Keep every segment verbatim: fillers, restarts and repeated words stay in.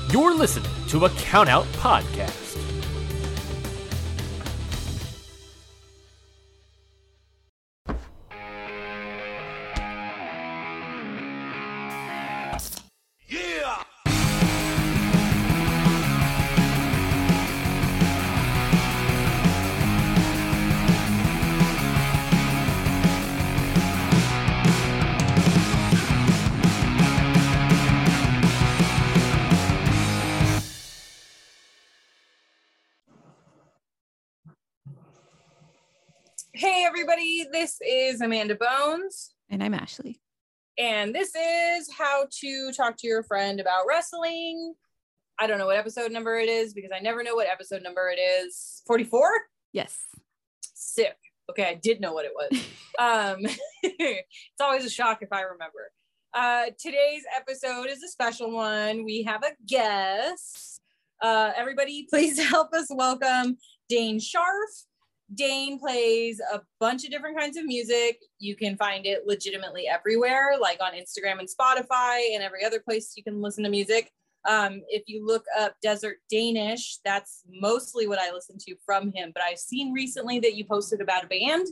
You're listening to a Countout Podcast. Yeah! Hey everybody, this is Amanda Bones. And I'm Ashley. And this is how to talk to your friend about wrestling. I don't know what episode number it is because I never know what episode number it is. forty-four? Yes. Sick. Okay, I did know what it was. um, it's always a shock if I remember. Uh, today's episode is a special one. We have a guest. Uh, everybody, please help us welcome Dane Scharf. Dane plays a bunch of different kinds of music. You can find it legitimately everywhere, like on Instagram and Spotify and every other place you can listen to music. Um, if you look up Desert Danish, that's mostly what I listen to from him. But I've seen recently that you posted about a band.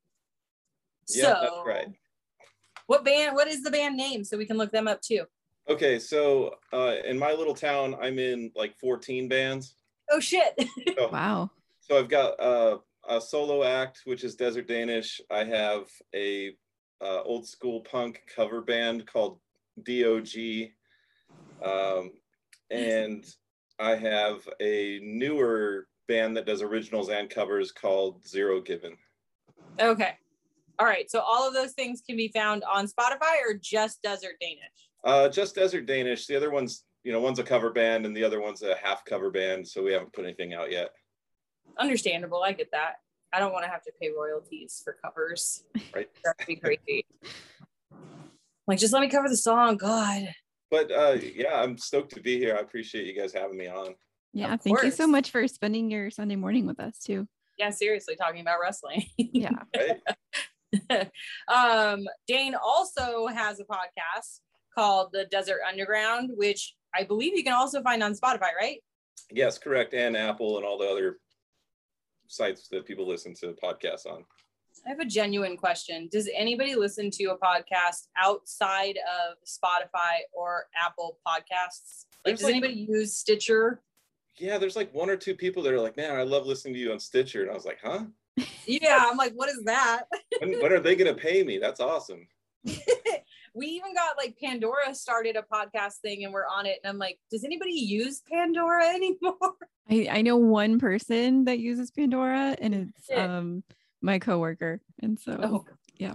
Yeah, so, that's right. What band? What is the band name so we can look them up too? Okay, so uh, in my little town, I'm in like fourteen bands. Oh shit! So, Wow. so I've got uh, a solo act, which is Desert Danish. I have a uh, old school punk cover band called D O G, um, and I have a newer band that does originals and covers called Zero Given. Okay. All right. So all of those things can be found on Spotify or just Desert Danish? Uh, just Desert Danish. The other one's, you know, one's a cover band and the other one's a half cover band, so we haven't put anything out yet. Understandable. I get that. I don't want to have to pay royalties for covers. Right. That'd be crazy. Like, just let me cover the song. God. But uh, yeah, I'm stoked to be here. I appreciate you guys having me on. Yeah. Of Thank you so course. much for spending your Sunday morning with us too. Yeah, seriously, talking about wrestling. Yeah. Right? um, Dane also has a podcast called The Desert Underground, which I believe you can also find on Spotify, right? Yes, correct. And Apple and all the other sites that people listen to podcasts on. I have a genuine question. Does anybody listen to a podcast outside of Spotify or Apple Podcasts? Like, There's does like- anybody use Stitcher? Yeah, there's like one or two people that are like, man, I love listening to you on Stitcher. And I was like, huh? Yeah, I'm like, what is that? When, when are they going to pay me? That's awesome. We even got like Pandora started a podcast thing and we're on it. And I'm like, does anybody use Pandora anymore? I, I know one person that uses Pandora and it's Shit. um my coworker. And so Oh. yeah.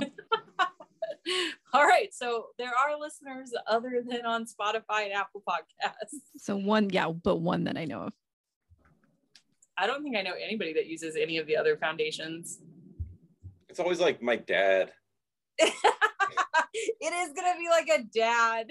All right. So there are listeners other than on Spotify and Apple Podcasts. So one, yeah, but one that I know of. I don't think I know anybody that uses any of the other foundations. It's always like my dad. It is going to be like a dad.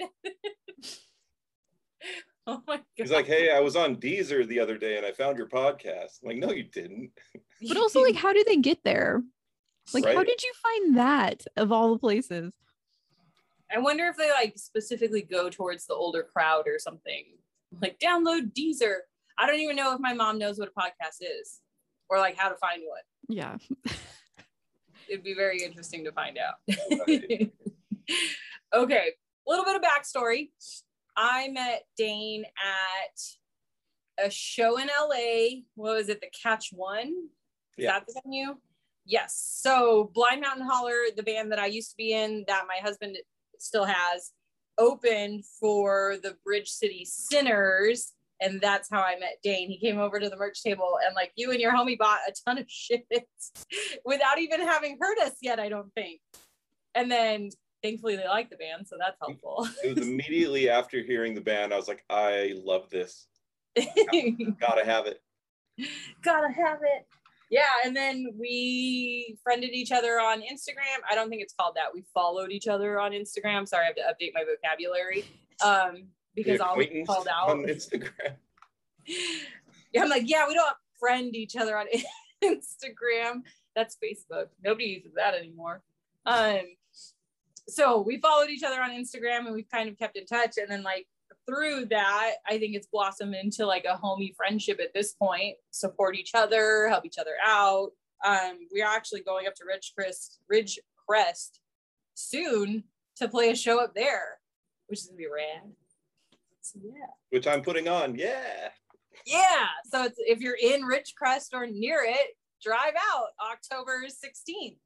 Oh my God. He's like, hey, I was on Deezer the other day and I found your podcast. I'm like, no, you didn't. But also, like, how did they get there? Like, how Right? did you find that of all the places? I wonder if they like specifically go towards the older crowd or something. Like, download Deezer. I don't even know if my mom knows what a podcast is or like how to find one. Yeah. It'd be very interesting to find out. Right. Okay, a little bit of backstory. I met Dane at a show in L A. What was it? The Catch One? Is Yeah. that the venue? Yes. So Blind Mountain Holler, the band that I used to be in, that my husband still has, opened for the Bridge City Sinners. And that's how I met Dane. He came over to the merch table and like you and your homie bought a ton of shit without even having heard us yet, I don't think. And then thankfully they like the band, so that's helpful. It was immediately after hearing the band, I was like, I love this. Gotta have it. Gotta have it. Yeah, and then we friended each other on Instagram. I don't think it's called that. We followed each other on Instagram. Sorry, I have to update my vocabulary. Um, because The I'll be acquaintance called out. on Instagram. Yeah, I'm like, yeah, we don't friend each other on Instagram. That's Facebook. Nobody uses that anymore. Um, so we followed each other on Instagram and we've kind of kept in touch. And then like through that, I think it's blossomed into like a homey friendship at this point. Support each other, help each other out. Um, we are actually going up to Ridgecrest, Ridgecrest soon to play a show up there, which is gonna be rad. So yeah. Which I'm putting on. Yeah. Yeah. So it's, if you're in Ridgecrest or near it, drive out October sixteenth.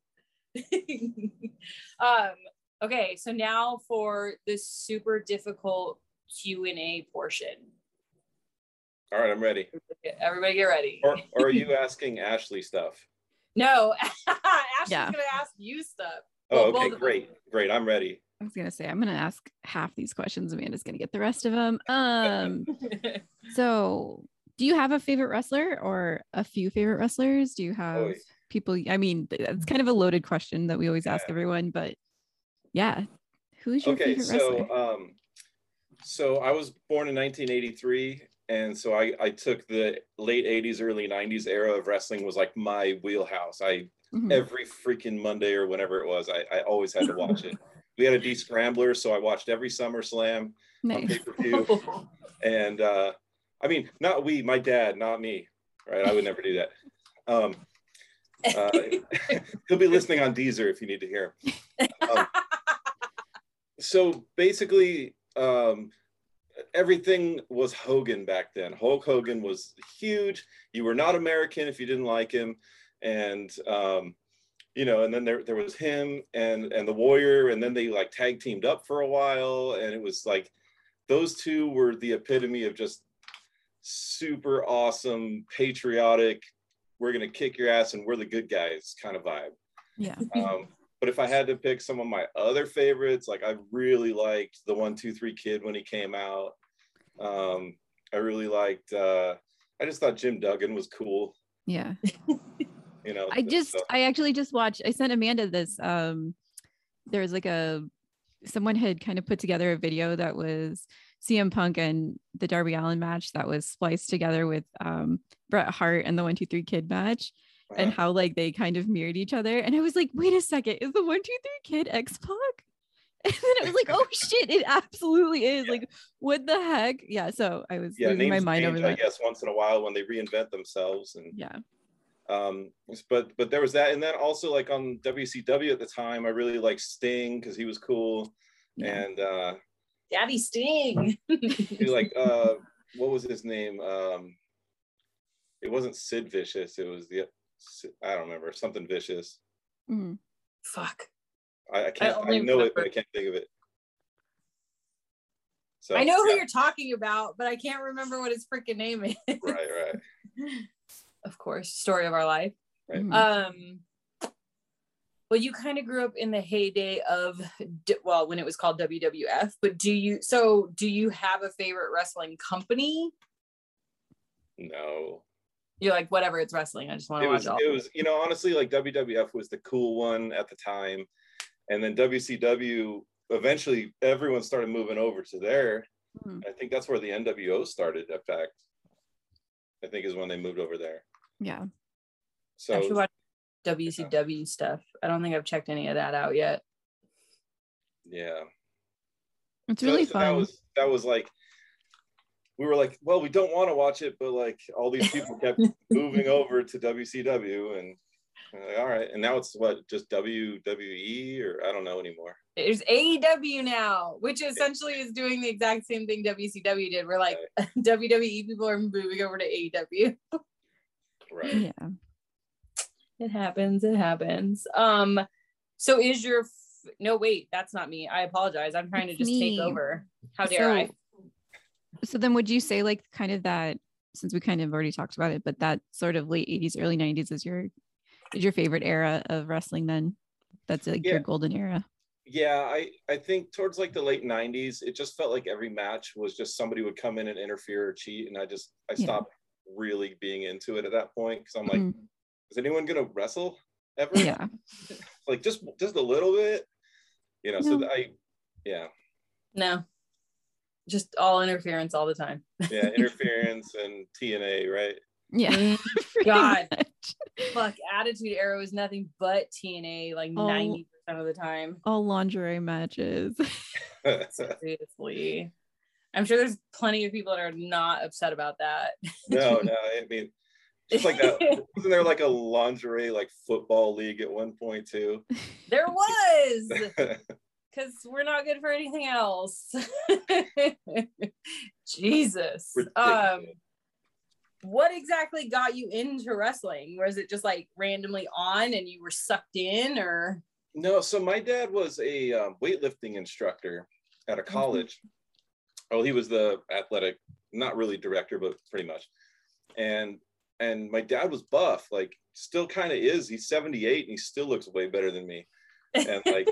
um, okay, so now for this super difficult Q and A portion. All right, I'm ready. Everybody get ready. Or, or are you asking Ashley stuff? No, Ashley's Yeah. gonna ask you stuff. Oh, Well, okay, both of great. Great, I'm ready. I was gonna say I'm gonna ask half these questions. Amanda's gonna get the rest of them. Um, them. so do you have a favorite wrestler or a few favorite wrestlers? Do you have Oh, people? I mean, it's kind of a loaded question that we always ask Yeah. everyone, but yeah, who's your Okay, favorite so wrestler? um, so I was born in nineteen eighty-three, and so I I took the late eighties, early nineties era of wrestling was like my wheelhouse. I Mhm. every freaking Monday or whenever it was, I I always had to watch it. We had a D Scrambler, so I watched every SummerSlam on Nice. pay-per-view. And uh, I mean, not we, my dad, not me, right? I would never do that. Um, uh, he'll be listening on Deezer if you need to hear him. Um, so basically, um, everything was Hogan back then. Hulk Hogan was huge. You were not American if you didn't like him. And, um, you know, and then there, there was him and, and the Warrior, and then they like tag teamed up for a while. And it was like, those two were the epitome of just super awesome, patriotic, we're going to kick your ass and we're the good guys kind of vibe. Yeah. Um, but if I had to pick some of my other favorites, like I really liked the one, two, three Kid when he came out. Um, I really liked, uh, I just thought Jim Duggan was cool. Yeah. You know, I just, so, I actually just watched, I sent Amanda this, um, there was like a, someone had kind of put together a video that was C M Punk and the Darby Allin match that was spliced together with um, Bret Hart and the one, two, three Kid match, uh, and how like they kind of mirrored each other. And I was like, wait a second, is the one, two, three Kid X-Pac? And then I was like, oh shit, it absolutely is. Yeah. Like, what the heck? Yeah. So I was yeah, losing my names mind change, over I that. guess, once in a while when they reinvent themselves. And Yeah. um, but but there was that, and then also like on W C W at the time, I really liked Sting because he was cool. Yeah. And uh, Daddy Sting. he like uh, what was his name? Um, it wasn't Sid Vicious. It was the I don't remember, something vicious. Mhm. Fuck. I, I can't. I, only know it, but I remember- can't think of it. So I know who yeah, you're talking about, but I can't remember what his freaking name is. right, right. Of course, story of our life. Right. Mhm. Um, well, you kind of grew up in the heyday of, d- well, when it was called W W F, but do you, so do you have a favorite wrestling company? No, You're like, whatever, it's wrestling. I just want it to watch was. all. It was. You know, honestly, like W W F was the cool one at the time, and then W C W. Eventually, everyone started moving over to there. Mhm. I think that's where the N W O started. In fact, I think is when they moved over there. Yeah. So I should watch W C W stuff. I don't think I've checked any of that out yet. yeah. It's So- really so fun. That was that was like we were like, well, we don't want to watch it, but like all these people kept moving over to W C W, and we're like, all right, and now it's what, just W W E, or I don't know anymore. There's A E W now, which essentially is doing the exact same thing W C W did. We're like, W W E people are moving over to A E W. Right. Yeah. It happens. It happens. Um, so is your f- no wait, that's not me. I apologize. I'm trying It's to just me. take over. How dare I? So then would you say like kind of that, since we kind of already talked about it, but that sort of late eighties, early nineties is your is your favorite era of wrestling then? That's like Yeah. your golden era. Yeah, I I think towards like the late nineties, it just felt like every match was just somebody would come in and interfere or cheat, and I just I Yeah. stopped really being into it at that point, because I'm like, Mhm. is anyone gonna wrestle ever? Yeah. Like just just a little bit, you know. So No. I, yeah, No. Just all interference all the time. yeah, interference and T N A, right? Yeah. Mm, Pretty God. much. Fuck, Attitude Era is nothing but T N A like Oh. ninety percent of the time. All lingerie matches. Seriously. I'm sure there's plenty of people that are not upset about that. No, no, I mean, just like that. Wasn't there like a lingerie like football league at one point too? There was, because we're not good for anything else. Jesus. Um, what exactly got you into wrestling? Was it just like randomly on and you were sucked in, or? No, so my dad was a um, weightlifting instructor at a college. Mm-hmm. Oh, he was the athletic, not really director, but pretty much. And and my dad was buff, like still kind of is. He's seventy-eight and he still looks way better than me. And like,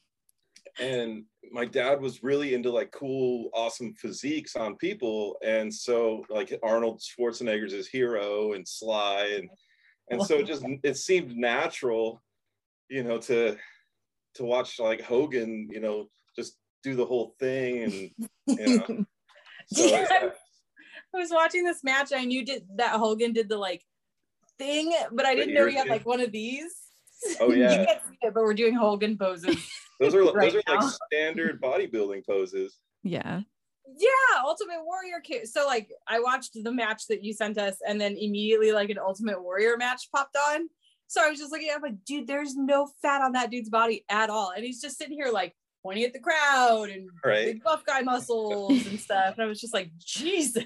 and my dad was really into like cool, awesome physiques on people. And so like Arnold Schwarzenegger's his hero and Sly. And, and so it just, it seemed natural, you know, to, to watch like Hogan, you know, just do the whole thing. And, you know, so yeah, I, I was watching this match. I knew did that Hogan did the like thing, but I didn't know he had like one of these. Oh yeah. You can't see it, but we're doing Hogan poses. Those are right those are now. like standard bodybuilding poses. Yeah. Yeah, Ultimate Warrior kid. So like I watched the match that you sent us, and then immediately like an Ultimate Warrior match popped on. So I was just looking at it, I'm like, dude, there's no fat on that dude's body at all. And he's just sitting here like pointing at the crowd and right. big buff guy muscles and stuff. And I was just like, Jesus.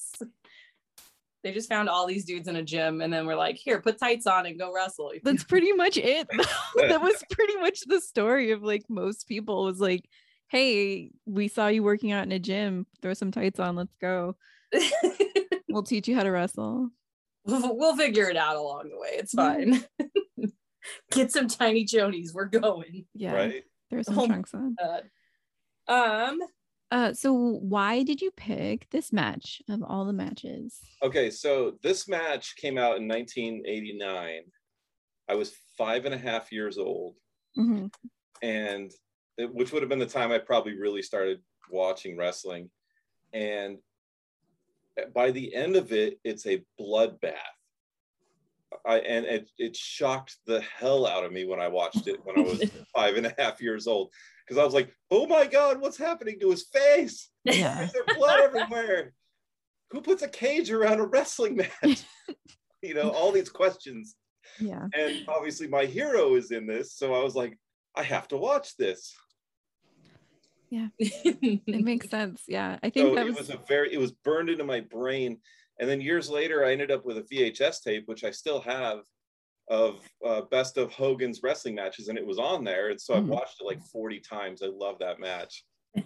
They just found all these dudes in a gym and then we're like, here, put tights on and go wrestle. That's pretty much it. That was pretty much the story of like most people was like, hey, we saw you working out in a gym. Throw some tights on. Let's go. We'll teach you how to wrestle. We'll, we'll figure it out along the way. It's fine. Get some tiny chonies. We're going. Yeah. Right. Throw some Oh trunks on. Um. Uh, so why did you pick this match of all the matches? Okay, so this match came out in nineteen eighty-nine. I was five and a half years old, mm-hmm. and it, which would have been the time I probably really started watching wrestling. And by the end of it, it's a bloodbath. I and it, it shocked the hell out of me when I watched it when I was five and a half years old. Because I was like, oh my God, what's happening to his face? Yeah. There's blood everywhere. Who puts a cage around a wrestling match? You know, all these questions. Yeah. And obviously my hero is in this. So I was like, I have to watch this. Yeah. It makes sense. Yeah. I think so that it was... was a very, it was burned into my brain. And then years later, I ended up with a V H S tape, which I still have, of uh, best of Hogan's wrestling matches, and it was on there, and so I've watched it like forty times. I love that match.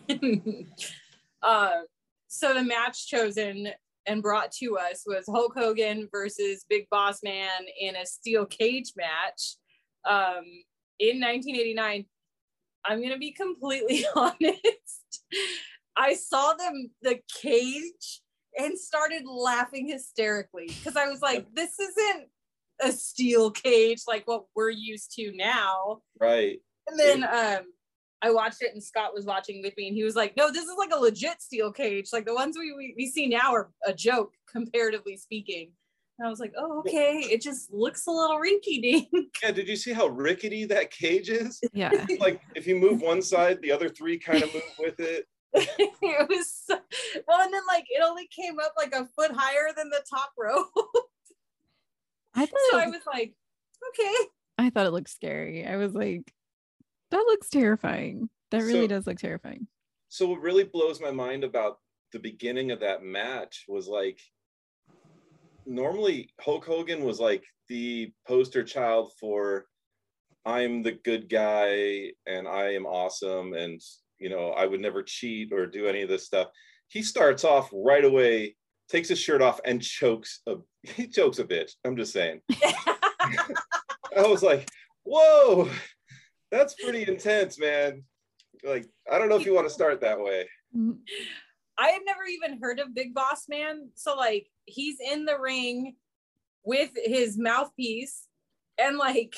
uh, so the match chosen and brought to us was Hulk Hogan versus Big Boss Man in a steel cage match um, in nineteen eighty-nine. I'm gonna be completely honest. I saw them the cage and started laughing hysterically because I was like, this isn't a steel cage like what we're used to now, right? And then um I watched it and Scott was watching with me and he was like, no, this is like a legit steel cage, like the ones we, we, we see now are a joke comparatively speaking. And I was like, oh, okay, it just looks a little rinky dink. Yeah, did you see how rickety that cage is? Yeah. Like if you move one side, the other three kind of move with it. It was so, well, and then like it only came up like a foot higher than the top row. I thought so it, I was like, okay. I thought it looked scary. I was like, that looks terrifying. That really So- does look terrifying. So what really blows my mind about the beginning of that match was like, normally Hulk Hogan was like the poster child for I'm the good guy and I am awesome and you know I would never cheat or do any of this stuff. He starts off right away, takes his shirt off and chokes a he chokes a bitch. I'm just saying. I was like, whoa, that's pretty intense, man. Like, I don't know if you want to start that way. I had never even heard of Big Boss Man. So like he's in the ring with his mouthpiece and like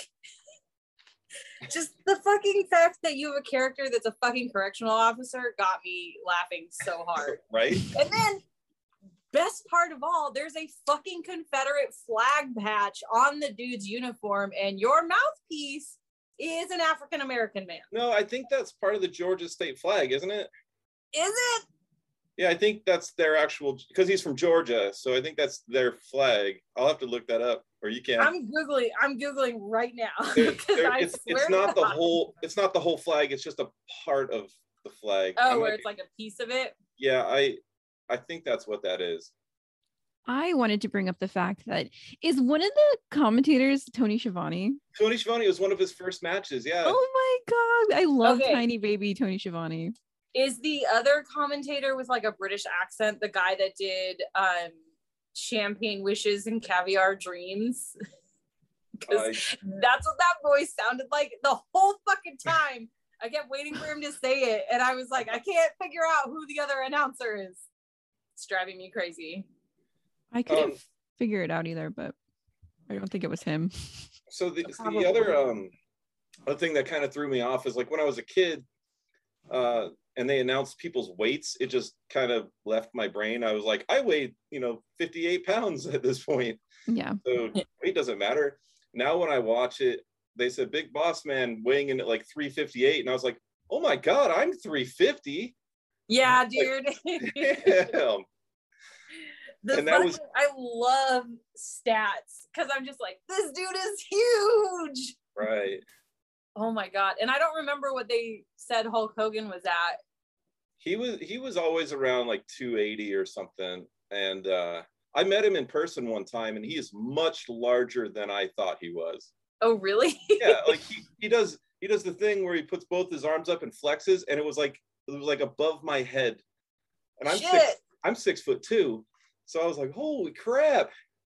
just the fucking fact that you have a character that's a fucking correctional officer got me laughing so hard. Right? And then best part of all, there's a fucking Confederate flag patch on the dude's uniform and your mouthpiece is an African-American man. No, I think that's part of the Georgia state flag, isn't it? Is it? Yeah, I think that's their actual, because he's from Georgia, so I think that's their flag. I'll have to look that up, or you can. I'm googling. I'm googling right now. There, because there, I it's swear it's to not the God. whole. It's not the whole flag. It's just a part of the flag. I Oh, might where be- it's like a piece of it. Yeah, I I think that's what that is. I wanted to bring up the fact that is one of the commentators Tony Schiavone. Tony Schiavone was one of his first matches. Yeah. Oh my god, I love Okay. tiny baby Tony Schiavone. Is the other commentator with like a British accent the guy that did um Champagne Wishes and Caviar Dreams? Because I- that's what that voice sounded like the whole fucking time. I kept waiting for him to say it, and I was like, I can't figure out who the other announcer is. It's driving me crazy. I couldn't Um, figure it out either, but I don't think it was him. So the, Probably. the other um other thing that kind of threw me off is like when I was a kid, uh, and they announced people's weights, it just kind of left my brain. I was like, I weighed, you know, fifty-eight pounds at this point. Yeah. So weight doesn't matter. Now when I watch it, they said Big Boss Man weighing in at like three fifty-eight, and I was like, oh my god, I'm three fifty. Yeah, dude. Damn. The And that fucking, was- I love stats because I'm just like, this dude is huge. Right. Oh my god. And I don't remember what they said Hulk Hogan was at. He was he was always around like two eighty or something. And uh I met him in person one time, and he is much larger than I thought he was. Oh, really? Yeah, like he, he does he does the thing where he puts both his arms up and flexes, and it was like it was like above my head. And I'm Shit. six I'm six foot two. So I was like, holy crap.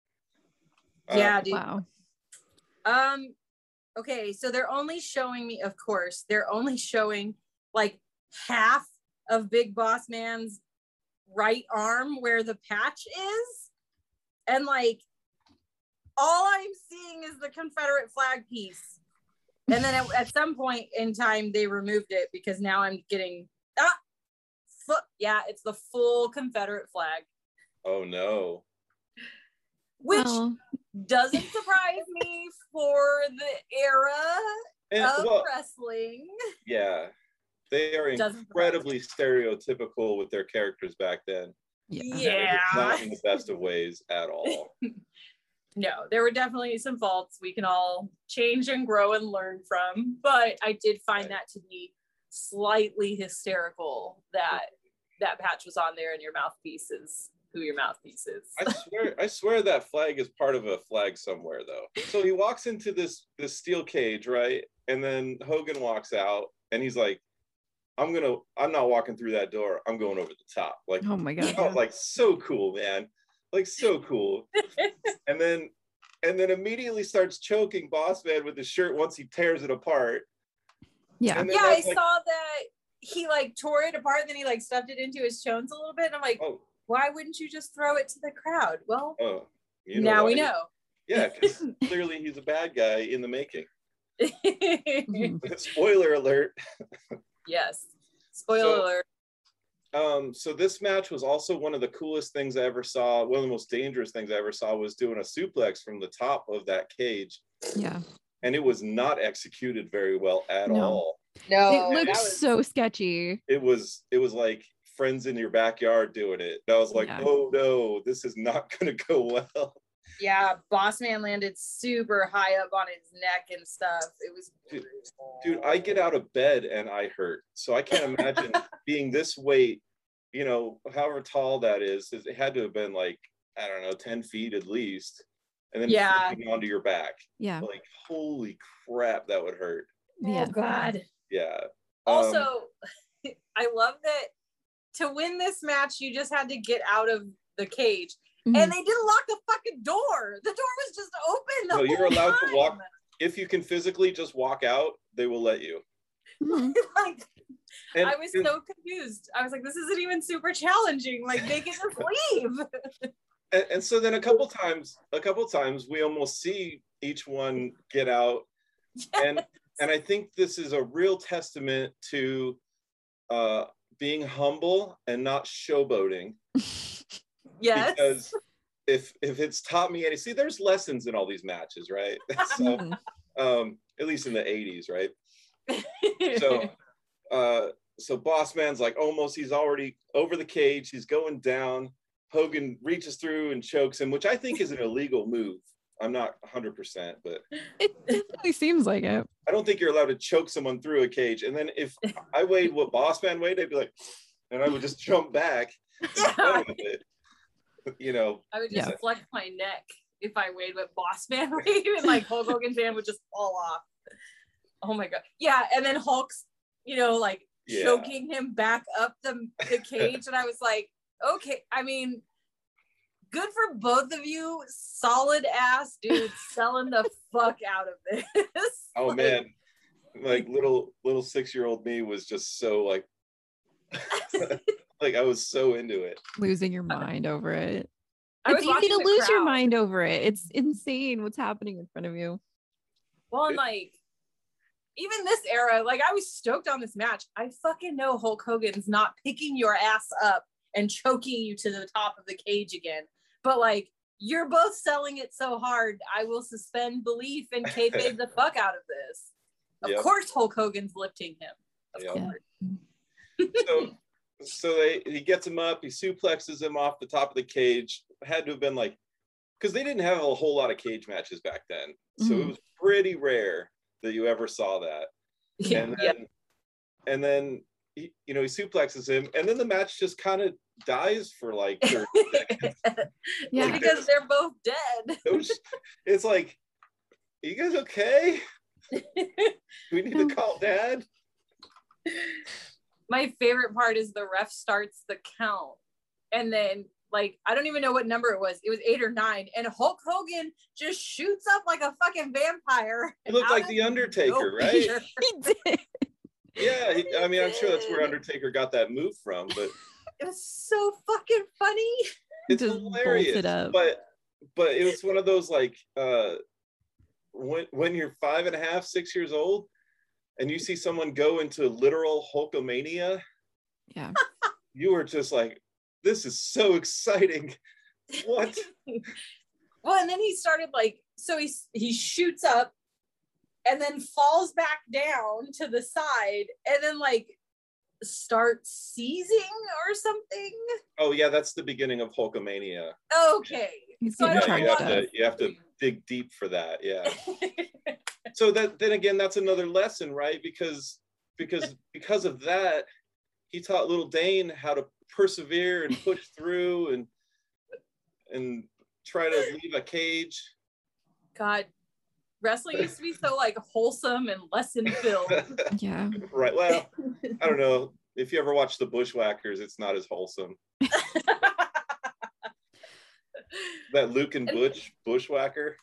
Uh, Yeah, dude. Wow. Um, okay, so they're only showing me, of course, they're only showing like half of Big Boss Man's right arm where the patch is. And like all I'm seeing is the Confederate flag piece. And then at, at some point in time, they removed it because now I'm getting ah, fu- yeah, it's the full Confederate flag, Oh no. which Well, doesn't surprise me for the era And of well, wrestling. yeah. They are Doesn't incredibly stereotypical with their characters back then. yeah. Yeah. Not in the best of ways at all. No, there were definitely some faults we can all change and grow and learn from. But I did find that to be slightly hysterical that that patch was on there and your mouthpiece is who your mouthpiece is. I swear, I swear that flag is part of a flag somewhere, though. So he walks into this this steel cage, right? And then Hogan walks out, and he's like, "I'm gonna, I'm not walking through that door. I'm going over the top." Like, Oh my god. oh, like so cool, man. Like so cool. And then, and then immediately starts choking Boss Man with his shirt once he tears it apart. Yeah. And then Yeah, I that's like, saw that he like tore it apart, and then he like stuffed it into his chones a little bit. And I'm like, oh, why wouldn't you just throw it to the crowd? Well, oh, you know now why. we know. Yeah, because clearly he's a bad guy in the making. Mhm. Spoiler alert. Yes. Spoiler So- alert. Um, so this match was also one of the coolest things I ever saw. One of the most dangerous things I ever saw was doing a suplex from the top of that cage. Yeah. And it was not executed very well at No. all. No, It looked that was- so sketchy. It was it was like friends in your backyard doing it. And I was like, Yeah. oh no, this is not gonna go well. yeah, Boss Man landed super high up on his neck and stuff. It was Dude, Dude, I get out of bed and I hurt. So I can't imagine being this weight, you know, however tall that is. It had to have been like, I don't know, ten feet at least. And then Yeah. flipping onto your back. Yeah. Like, holy crap, that would hurt. Yeah. oh god. Yeah. Um, Also, I love that to win this match, you just had to get out of the cage. Mhm. And they didn't lock the fucking door. The door was just open. The No, you're whole allowed to time. walk. if you can physically just walk out, they will let you. Mhm. like And, I was and, so confused. I was like, this isn't even super challenging. Like they can just leave. and, and so then a couple times, a couple times we almost see each one get out. And and I think this is a real testament to uh, being humble and not showboating. Yes. Because if if it's taught me any, see, there's lessons in all these matches, right? So Mhm. um, at least in the eighties, right? So uh, so Boss Man's like almost, he's already over the cage. He's going down. Hogan reaches through and chokes him, which I think is an illegal move. I'm not one hundred percent, but It definitely seems like it. I don't think you're allowed to choke someone through a cage. And then if I weighed what Boss Man weighed, I'd be like, and I would just jump back. Yeah. You know, I would just Yeah. flex my neck if I weighed what Boss Man weighed, and like Hulk Hogan's hand would just fall off. Oh my god. Yeah, and then Hulk's, you know, like Yeah. choking him back up the, the cage. And I was like, okay, I mean, good for both of you. Solid ass dudes selling the fuck out of this. oh Like, man, like little little six-year-old me was just so like like I was so into it. Losing your mind over it. I It's was easy watching to the lose your crowd. mind over it. It's insane what's happening in front of you. Well, and like, even this era, like I was stoked on this match. I fucking know Hulk Hogan's not picking your ass up and choking you to the top of the cage again. But like, you're both selling it so hard, I will suspend belief and kayfabe the fuck out of this. Of Yep. course, Hulk Hogan's lifting him. Of Yep. course. So so they he gets him up, he suplexes him off the top of the cage. Had to have been like, because they didn't have a whole lot of cage matches back then. So it Mhm. was pretty rare that you ever saw that. Yeah. and yeah. then and then he, you know, he suplexes him, and then the match just kind of dies for like thirty seconds. Yeah. Like, Because they're both dead. It was- it's like, are you guys okay? Do we need to call dad? My favorite part is the ref starts the count, and then like I don't even know what number it was. It was eight or nine, and Hulk Hogan just shoots up like a fucking vampire. He looked out like of the Undertaker, nowhere. right? He did. Yeah, he, I mean, I'm sure that's where Undertaker got that move from, but It was so fucking funny. it's Just bolts hilarious. it up. But but it was one of those like uh, when when you're five and a half, six years old, and you see someone go into literal Hulkamania, Yeah. you were just like, this is so exciting. What? Well, and then he started like, so he he shoots up, and then falls back down to the side, and then like starts seizing or something. Oh yeah, that's the beginning of Hulkamania. Okay. He's So I getting don't Yeah, you know have what- to you have to dig deep for that. Yeah. So that then again, that's another lesson, right? Because because because of that, he taught little Dane how to persevere and push through and and try to leave a cage. God, wrestling used to be so like wholesome and lesson filled. Yeah. Right. Well, I don't know. If you ever watch the Bushwhackers, it's not as wholesome. That Luke and Butch Bushwhacker.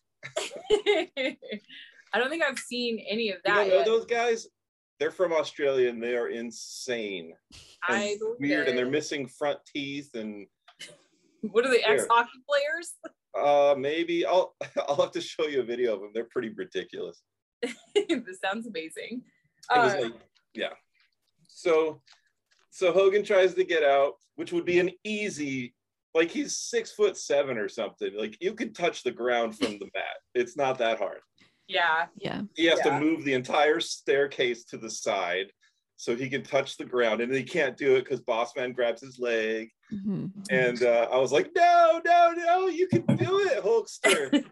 I don't think I've seen any of You that don't know yet. those guys? They're from Australia and they are insane. And I believe weird, and they're it. missing front teeth, and What are they, Here. ex-hockey players? uh maybe I'll I'll have to show you a video of them. They're pretty ridiculous. This sounds amazing. It was Uh, like, yeah. So so Hogan tries to get out, which would be an easy, like he's six foot seven or something. Like you could touch the ground from the mat. It's not that hard. yeah. Yeah. He has Yeah. to move the entire staircase to the side so he can touch the ground, and he can't do it because Boss Man grabs his leg. Mhm. And uh, I was like, no, no, no, you can do it, Hulkster.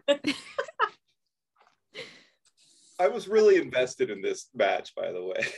I was really invested in this match, by the way.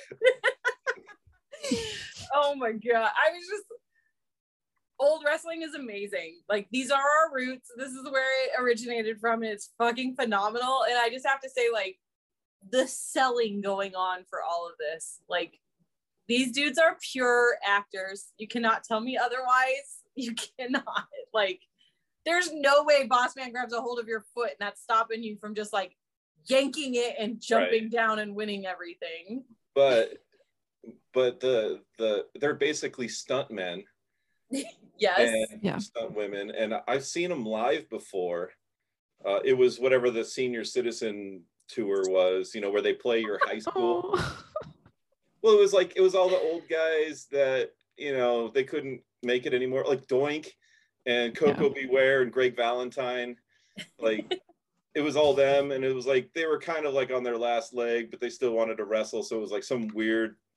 Oh my god. I was just old wrestling is amazing. Like these are our roots. This is where it originated from, and it's fucking phenomenal. And I just have to say, like, the selling going on for all of this. Like these dudes are pure actors. You cannot tell me otherwise. You cannot. Like, there's no way Boss Man grabs a hold of your foot and that's stopping you from just like yanking it and jumping down and winning everything. But but the the they're basically stunt men Yes. and Yeah. stunt women, and I've seen them live before. Uh, it was whatever the senior citizen tour was, you know, where they play your high school. Oh. Well, it was like it was all the old guys that, you know, they couldn't make it anymore, like Doink and Coco Beware and Greg Valentine. Like it was all them, and it was like they were kind of like on their last leg, but they still wanted to wrestle. So it was like some weird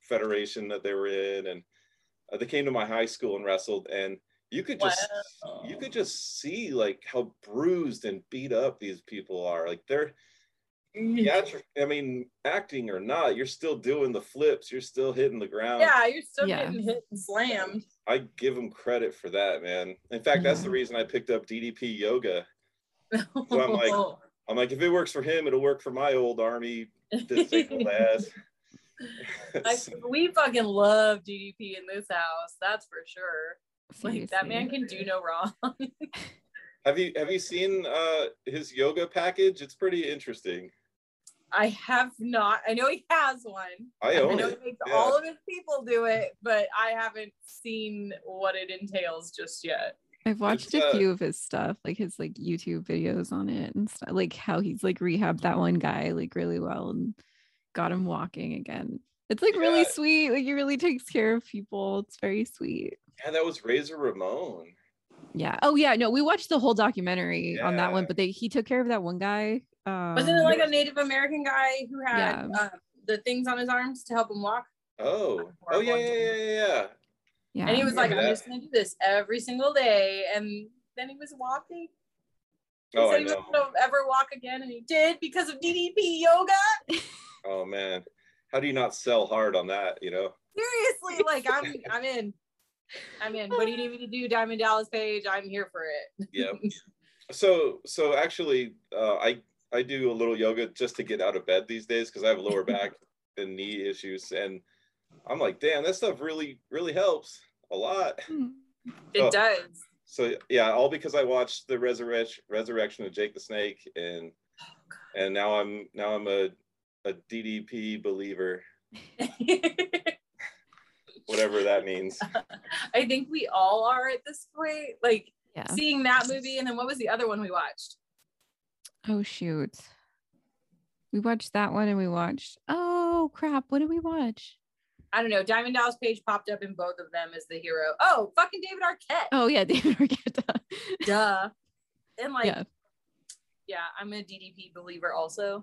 federation that they were in, and uh, they came to my high school and wrestled, and you could just wow. you could just see like how bruised and beat up these people are. Like they're yeah, I mean, acting or not, you're still doing the flips, you're still hitting the ground. Yeah, you're still yeah. getting hit and slammed. I give them credit for that, man. In fact, that's the reason I picked up D D P yoga. So I'm like, I'm like, if it works for him, it'll work for my old army disabled ass. I, we fucking love D D P in this house, that's for sure. Seriously. Like that man can do no wrong. Have you have you seen uh, his yoga package? It's pretty interesting. I have not. I know he has one. I own I know it. he makes Yeah. all of his people do it, but I haven't seen what it entails just yet. I've watched It's, a uh, few of his stuff, like his like YouTube videos on it and stuff, like how he's like rehabbed that one guy like really well and got him walking again. It's like really Yeah. sweet. Like he really takes care of people. It's very sweet. Yeah, that was Razor Ramon. Yeah. Oh yeah. No, we watched the whole documentary on that Yeah. one, but they he took care of that one guy. Um, Wasn't it like a Native American guy who had Yeah. uh, the things on his arms to help him walk? Oh, oh yeah, yeah, yeah, yeah, yeah. yeah. And he was like, Remember I'm that? just gonna do this every single day. And then he was walking. He Oh, said I he wasn't know. gonna ever walk again, and he did because of D D P yoga. Oh man, how do you not sell hard on that? You know. Seriously, like I'm I'm in. I'm in. What do you need me to do, Diamond Dallas Page? I'm here for it. Yeah. So so actually, uh, I I do a little yoga just to get out of bed these days because I have lower back and knee issues, and I'm like, damn, that stuff really really helps a lot. Hmm. It Oh. does. So yeah, all because I watched the resurrection resurrection of Jake the Snake, and and now I'm now I'm a a D D P believer, whatever that means. I think we all are at this point. Like Yeah. seeing that movie, and then what was the other one we watched? Oh shoot. We watched that one and we watched. Oh crap! What did we watch? I don't know. Diamond Dallas Page popped up in both of them as the hero. Oh, fucking David Arquette. Oh yeah, David Arquette. Duh. And like, Yeah. yeah, I'm a D D P believer also.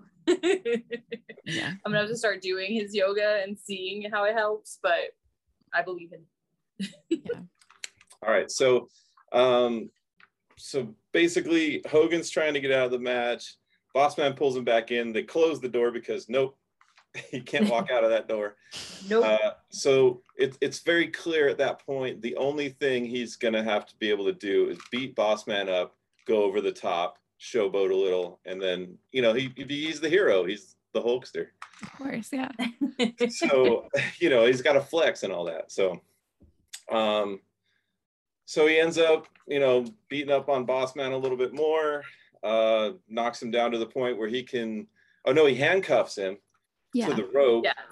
Yeah. I'm gonna have to start doing his yoga and seeing how it helps, but I believe in. All right, so um, so basically Hogan's trying to get out of the match. Bossman pulls him back in. They close the door because nope, he can't walk out of that door. Nope. Uh, so it, it's very clear at that point, the only thing he's going to have to be able to do is beat Bossman up, go over the top, showboat a little, and then, you know, he he's the hero. He's the Hulkster. Of course, yeah. So, you know, he's got to flex and all that. So, um, so he ends up, you know, beating up on Bossman a little bit more, uh, knocks him down to the point where he can, oh no, he handcuffs him Yeah. to the rope. Yes.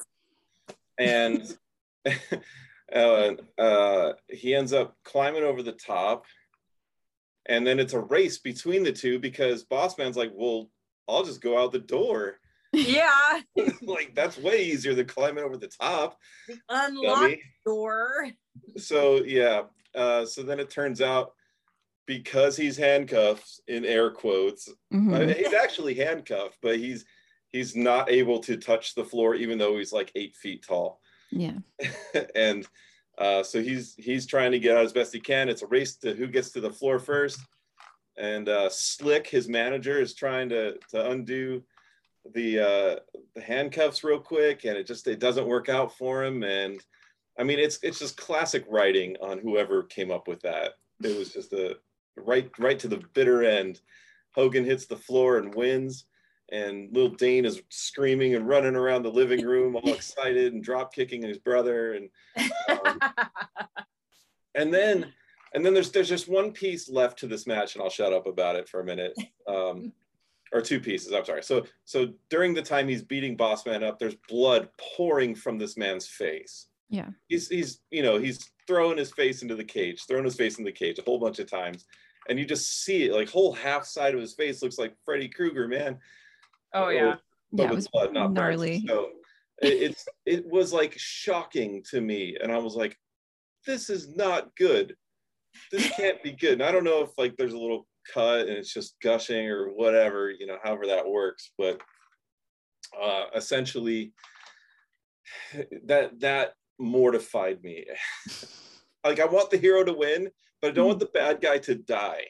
And uh, uh, he ends up climbing over the top, and then it's a race between the two because Bossman's like, well, I'll just go out the door. Yeah. Like, that's way easier than climbing over the top. The unlocked Dummy. door. So yeah, uh, so then it turns out because he's handcuffed, in air quotes, Mhm. uh, he's actually handcuffed, but he's he's not able to touch the floor even though he's like eight feet tall. Yeah. And uh, so he's he's trying to get out as best he can. It's a race to who gets to the floor first. And uh, Slick, his manager, is trying to to undo the uh, the handcuffs real quick, and it just it doesn't work out for him. And I mean, it's it's just classic writing on whoever came up with that. It was just a right right to the bitter end. Hogan hits the floor and wins. And little Dane is screaming and running around the living room, all excited and drop kicking his brother. And um, and then and then there's there's just one piece left to this match, and I'll shut up about it for a minute, um, or two pieces. I'm sorry. So so during the time he's beating Bossman up, there's blood pouring from this man's face. Yeah. He's he's you know he's throwing his face into the cage, throwing his face in the cage a whole bunch of times, and you just see it like whole half side of his face looks like Freddy Krueger, man. Oh yeah. But Yeah, it with was blood, not gnarly. burns. So it, it's it was like shocking to me, and I was like, "This is not good. This can't be good." And I don't know if like there's a little cut and it's just gushing or whatever, you know, however that works. But uh, essentially, that that mortified me. Like, I want the hero to win, but I don't want the bad guy to die.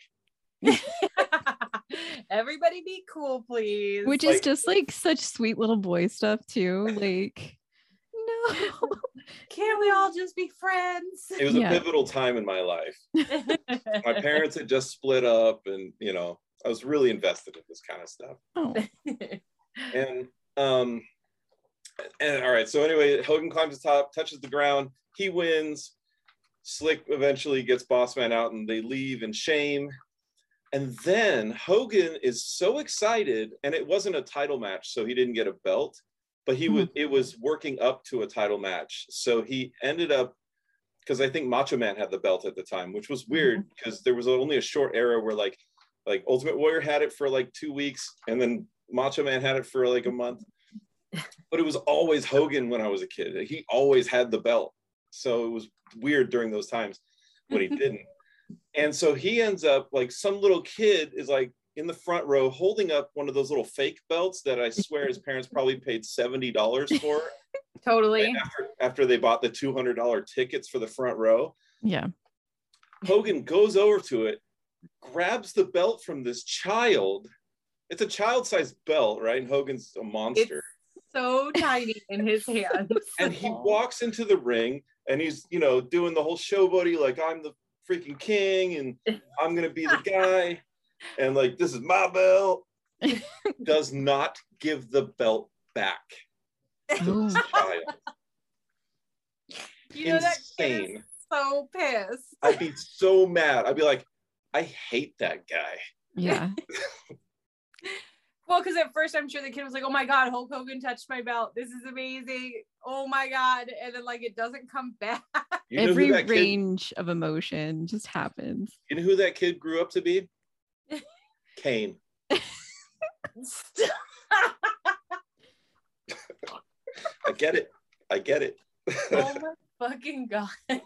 Everybody be cool, please. Which Like- is just like such sweet little boy stuff too. Like, no. Can't we all just be friends? It was a Yeah. pivotal time in my life. My parents had just split up, and you know, I was really invested in this kind of stuff. Oh. And um and all right, so anyway, Hogan climbs the top, touches the ground, he wins. Slick eventually gets Boss Man out, and they leave in shame. And then Hogan is so excited, and it wasn't a title match, so he didn't get a belt, but he was it was working up to a title match. So he ended up, because I think Macho Man had the belt at the time, which was weird because there was only a short era where like like Ultimate Warrior had it for like two weeks, and then Macho Man had it for like a month. But it was always Hogan when I was a kid. He always had the belt. So it was weird during those times when he didn't. And so he ends up like, some little kid is like in the front row holding up one of those little fake belts that I swear his parents probably paid seventy dollars for. Totally. After, after they bought the two hundred dollars tickets for the front row. Yeah. Hogan goes over to it, grabs the belt from this child. It's a child-sized belt, right? And Hogan's a monster. It's so tiny in his hands. And he walks into the ring, and he's, you know, doing the whole showboaty, like, I'm the freaking king, and I'm gonna be the guy, and like, this is my belt. Does not give the belt back to the child. You know, that kid Insane. is so pissed. I'd be so mad. I'd be like, I hate that guy. Yeah. Well, because at first I'm sure the kid was like, oh my God, Hulk Hogan touched my belt. This is amazing. Oh my God. And then like it doesn't come back. You know Every who that kid, range of emotion just happens. you know who that kid grew up to be? Kane. I get it. I get it. Oh my fucking God.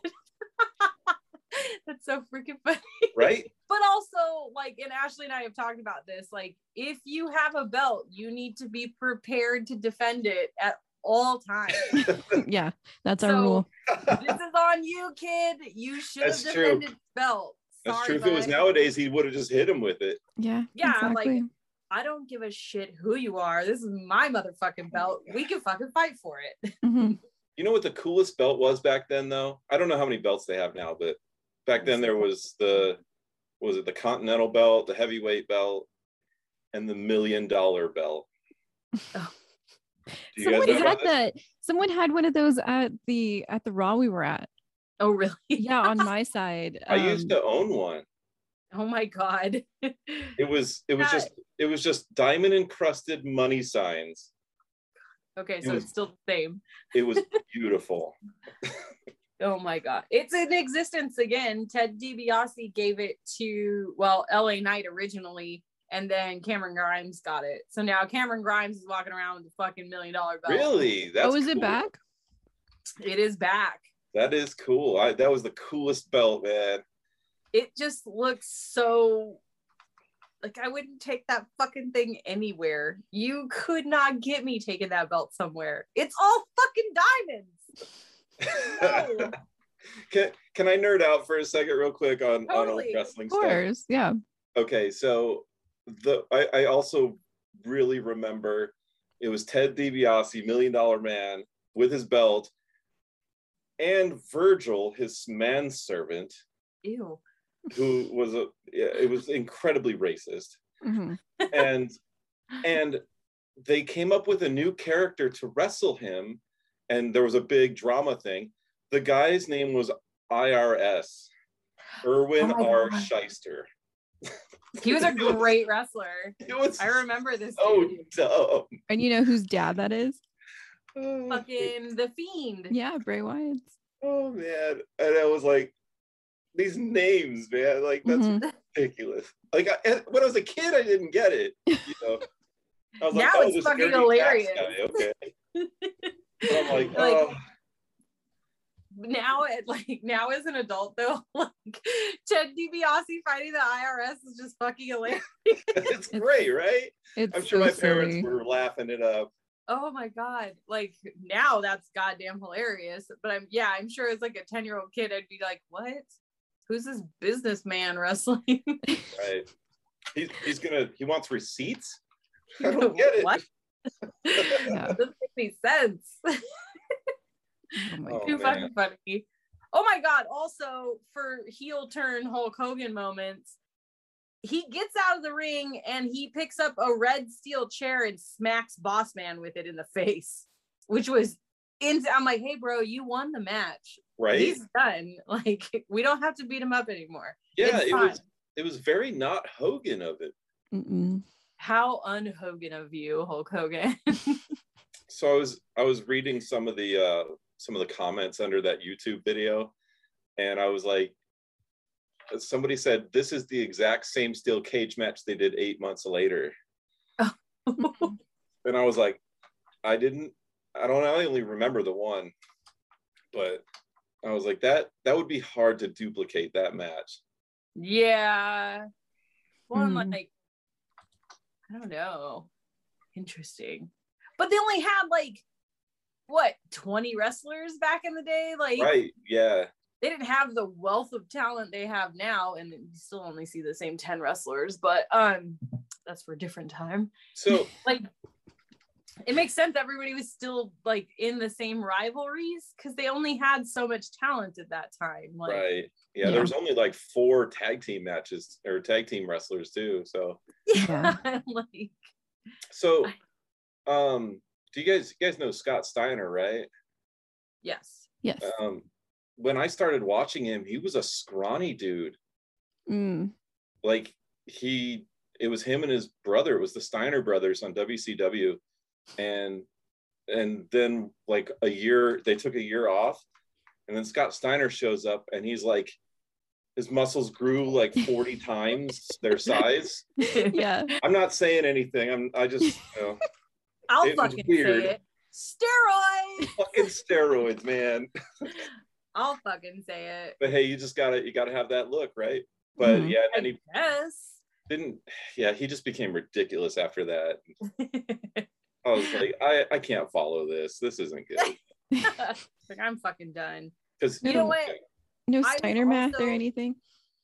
That's so freaking funny. Right? But also, like, and Ashley and I have talked about this, like, if you have a belt, you need to be prepared to defend it at all times. Yeah, that's our So, rule. This is on you, kid. You should have That's true. defended the belt. That's Sorry, true. If it was bud. nowadays, he would have just hit him with it. Yeah. Yeah, exactly. like, I don't give a shit who you are. This is my motherfucking belt. We can fucking fight for it. Mhm. You know what the coolest belt was back then, though? I don't know how many belts they have now, but back then there was the, was it the Continental belt, the heavyweight belt, and the million dollar belt. Oh. Do you Someone guys know had about this? that. Someone had one of those at the at the Raw we were at. Oh, really? Yeah, on my side. I used Um, to own one. Oh my God. It was it was Yeah. just it was just diamond encrusted money signs. Okay, It so was- it's still the same. It was beautiful. Oh my God. It's in existence again. Ted DiBiase gave it to, well, L A Knight originally, and then Cameron Grimes got it. So now Cameron Grimes is walking around with a fucking million dollar belt. Really? That's oh, is it cool. back? It is back. That is cool. I, that was the coolest belt, man. It just looks so, like, I wouldn't take that fucking thing anywhere. You could not get me taking that belt somewhere. It's all fucking diamonds. No. can, can I nerd out for a second real quick on, on old Totally. wrestling Of stuff? course. Yeah. Okay, so the I, I also really remember it was Ted DiBiase, Million Dollar Man, with his belt, and Virgil, his manservant, Ew. who was a yeah, it was incredibly racist. Mhm. and and they came up with a new character to wrestle him, and there was a big drama thing. The guy's name was I R S, Irwin Oh my R. God. Shyster. He was a It was- great wrestler. It was I remember this so dude. dumb. And you know whose dad that is? Fucking The Fiend. Yeah, Bray Wyatt. Oh man, and I was like, these names, man, like that's Mhm. ridiculous. Like I, when I was a kid, I didn't get it. You know, I was like, Now oh, it's this fucking nerdy tax hilarious. guy, okay. But I'm like, Like, oh, Now it like now as an adult though, like Ted DiBiase fighting the I R S is just fucking hilarious. it's great, right? It's I'm sure so my parents silly. were laughing it up. Oh my God. Like now that's goddamn hilarious. But I'm, yeah, I'm sure as like a ten year old kid, I'd be like, what? Who's this businessman wrestling? Right. He's, he's gonna, he wants receipts? I don't get it. What? Yeah. Doesn't make any sense. Oh my Oh, God. Too man. fucking funny. Oh my God. Also, for heel turn Hulk Hogan moments, he gets out of the ring and he picks up a red steel chair and smacks Boss Man with it in the face, which was insane. I'm like, hey, bro, you won the match. Right? He's done. Like, we don't have to beat him up anymore. Yeah, It's it fine. was it was very not Hogan of it. Mm-mm. How un-Hogan of you, Hulk Hogan. So I was I was reading some of the uh some of the comments under that YouTube video, and I was like, somebody said this is the exact same steel cage match they did eight months later. And I was like, I didn't I don't I only remember the one, but I was like, that that would be hard to duplicate that match. Yeah. Well, I'm Hmm. like, I don't know. Interesting. But they only had like, what, twenty wrestlers back in the day? Like, Right, yeah. they didn't have the wealth of talent they have now, and you still only see the same ten wrestlers, but um, that's for a different time. So Like, it makes sense everybody was still like in the same rivalries because they only had so much talent at that time. Like, right. Yeah, Yeah. there was only like four tag team matches or tag team wrestlers too. So yeah, like, so um do you guys you guys know Scott Steiner, right? yes. Yes. Um when I started watching him, he was a scrawny dude. Mm. Like he it was him and his brother. It was the Steiner brothers on W C W. And and then like a year, they took a year off, and then Scott Steiner shows up and he's like, his muscles grew like forty times their size. Yeah. I'm not saying anything. I'm I just, you know, I'll It was fucking weird. say it. Steroids. fucking steroids, man. I'll fucking say it. But hey, you just gotta you gotta have that look, right? But Mhm. yeah, I and he guess. didn't yeah, he just became ridiculous after that. I was like, I, I can't follow this. This isn't good. Like, I'm fucking done. Because You know what? No I was Steiner math or also- anything.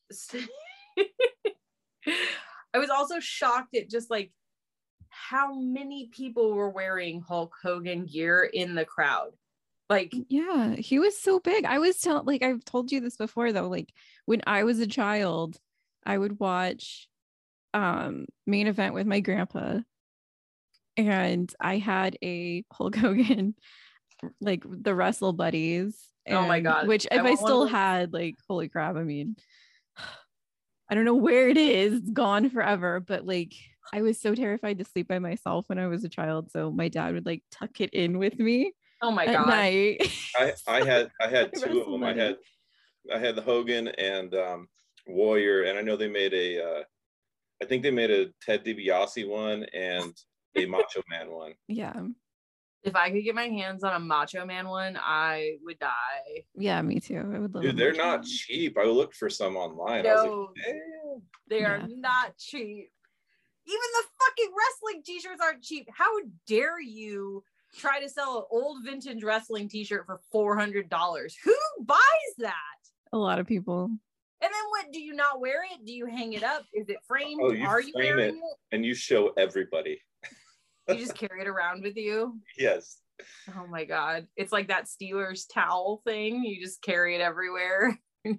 I was also shocked at just like how many people were wearing Hulk Hogan gear in the crowd. Like, Yeah, he was so big. I was telling, like, I've told you this before though. Like, when I was a child, I would watch um Main Event with my grandpa, and I had a Hulk Hogan, like the Wrestle Buddies. Oh my and- God. Which I if I, want one of still those. had, like, holy crap, I mean, I don't know where it is. It's gone forever, but like I was so terrified to sleep by myself when I was a child. So my dad would like tuck it in with me oh my at God. night. I, I had I had two of Wrestle them. I Buddy. had I had the Hogan and um, Warrior, and I know they made a uh, I think they made a Ted DiBiase one and a Macho Man one. Yeah. If I could get my hands on a Macho Man one, I would die. Yeah, me too. I would love Dude, a they're Macho not Man. cheap. I looked for some online. I was No, like, damn. they are Yeah. not cheap. Even the fucking wrestling t-shirts aren't cheap. How dare you try to sell an old vintage wrestling t-shirt for four hundred dollars? Who buys that? A lot of people. And then what? Do you not wear it? Do you hang it up? Is it framed? Oh, you Are you frame wearing it. it? And you show everybody. You just carry it around with you? Yes. Oh my God. It's like that Steelers towel thing. You just carry it everywhere.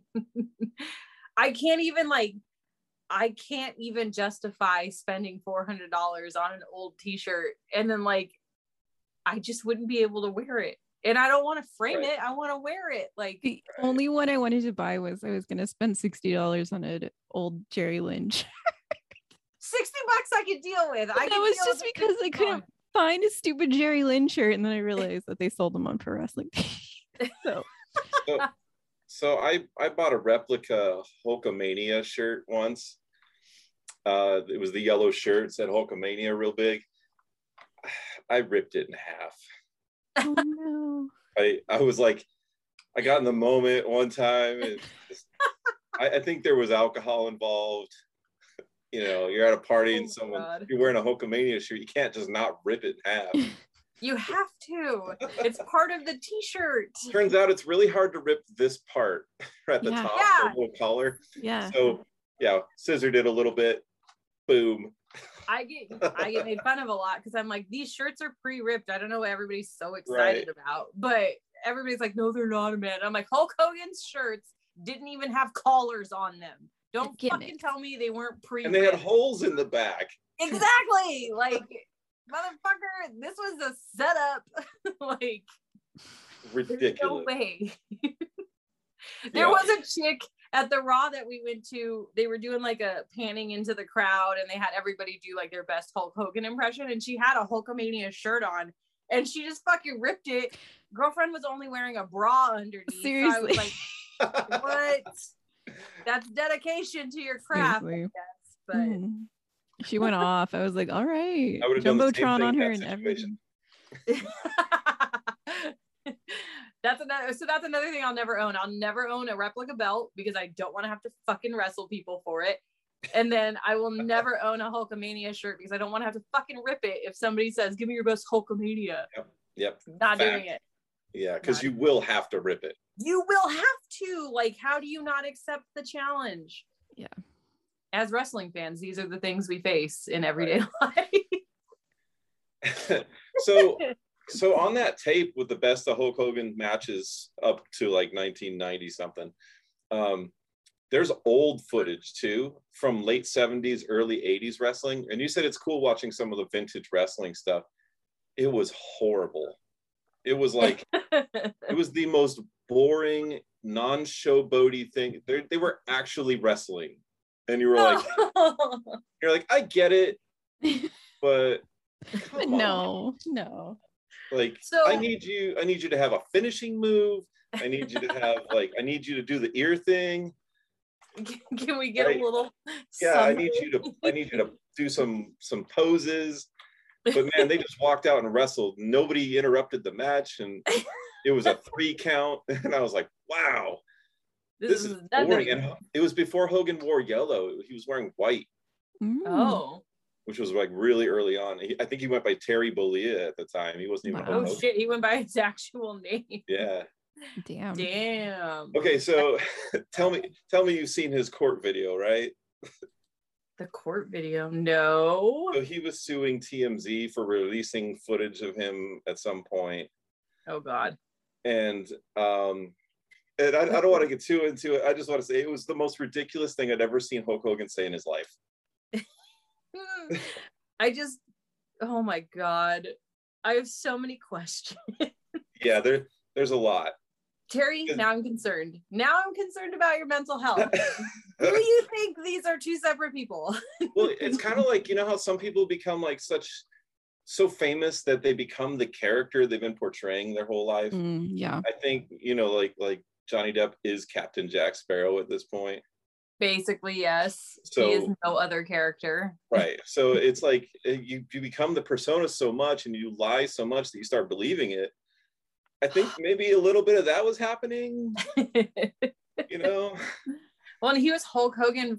I can't even like, I can't even justify spending four hundred dollars on an old t-shirt. And then like, I just wouldn't be able to wear it. And I don't want to frame Right. it. I want to wear it. Like, The Right. only one I wanted to buy was I was gonna spend sixty dollars on an old Jerry Lynch. sixty bucks I could deal with. I that could was deal just with a because I sixty couldn't bucks. find a stupid Jerry Lynn shirt, and then I realized that they sold them on Pro Wrestling. So So, so I I bought a replica Hulkamania shirt once. Uh, it was the yellow shirt, it said Hulkamania real big. I ripped it in half. oh no. I I was like, I got in the moment one time, and just, I, I think there was alcohol involved. You know, you're at a party Oh and my someone God. you're wearing a Hulkamania shirt, you can't just not rip it in half. You have to. It's part of the t-shirt. Turns out it's really hard to rip this part at the Yeah. top, Yeah. the little collar. Yeah. So yeah, scissored it a little bit. Boom. I get I get made fun of a lot because I'm like, these shirts are pre-ripped. I don't know what everybody's so excited Right. about, but everybody's like, no, they're not, man. I'm like, Hulk Hogan's shirts didn't even have collars on them. Don't Gimmicks. fucking tell me they weren't pre-ripped. And they had holes in the back. Exactly. Like, motherfucker, this was a setup. Like, there's Ridiculous. no way. There Yeah. was a chick at the Raw that we went to. They were doing like a panning into the crowd, and they had everybody do like their best Hulk Hogan impression. And she had a Hulkamania shirt on, and she just fucking ripped it. Girlfriend was only wearing a bra underneath. Seriously. So I was like, what? That's dedication to your craft, I Seriously. guess. But Mm. She went off. I was like, all right. I would've done the same Jumbotron thing on in her that and situation. everything. that's another so that's another thing I'll never own. I'll never own a replica belt because I don't want to have to fucking wrestle people for it. And then I will never own a Hulkamania shirt because I don't want to have to fucking rip it if somebody says, give me your best Hulkamania. Yep. Not Fact. doing it. Yeah, because you will have to rip it. You will have to. Like, how do you not accept the challenge? Yeah. As wrestling fans, these are the things we face in everyday life. so so on that tape with the best of Hulk Hogan matches up to like nineteen ninety something, um there's old footage too from late seventies, early eighties wrestling. And you said it's cool watching some of the vintage wrestling stuff. It was horrible. It was like it was the most boring, non-showboaty thing. They're, they were actually wrestling, and you were like, you're like, I get it, but come on. No, no. Like, So- I need you, I need you to have a finishing move. I need you to have like, I need you to do the ear thing. Can we get Right. a little? Yeah, I summary? need you to, I need you to do some some poses. But man, they just walked out and wrestled. Nobody interrupted the match, and it was a three count. And I was like, wow, this, is nothing. boring. And it was before Hogan wore yellow. He was wearing white, Mm. Oh, which was like really early on. He, I think he went by Terry Bollea at the time. He wasn't even Wow. Hulk oh Hogan. shit! He went by his actual name. Yeah. Damn. Damn. Okay, so tell me, tell me you've seen his court video, right? The court video. No. So he was suing T M Z for releasing footage of him at some point, Oh God. and um, and I, I don't want to get too into it. I just want to say it was the most ridiculous thing I'd ever seen Hulk Hogan say in his life. I just. Oh my God. I have so many questions. Yeah, there, there's a lot. Terry, now I'm concerned. Now I'm concerned about your mental health. Do you think these are two separate people? Well, it's kind of like, you know how some people become like such so famous that they become the character they've been portraying their whole life. Mm, yeah. I think, you know, like like Johnny Depp is Captain Jack Sparrow at this point. Basically, yes. So- he is no other character. Right. So it's like uh, you, you become the persona so much and you lie so much that you start believing it. I think maybe a little bit of that was happening, you know? Well, and he was Hulk Hogan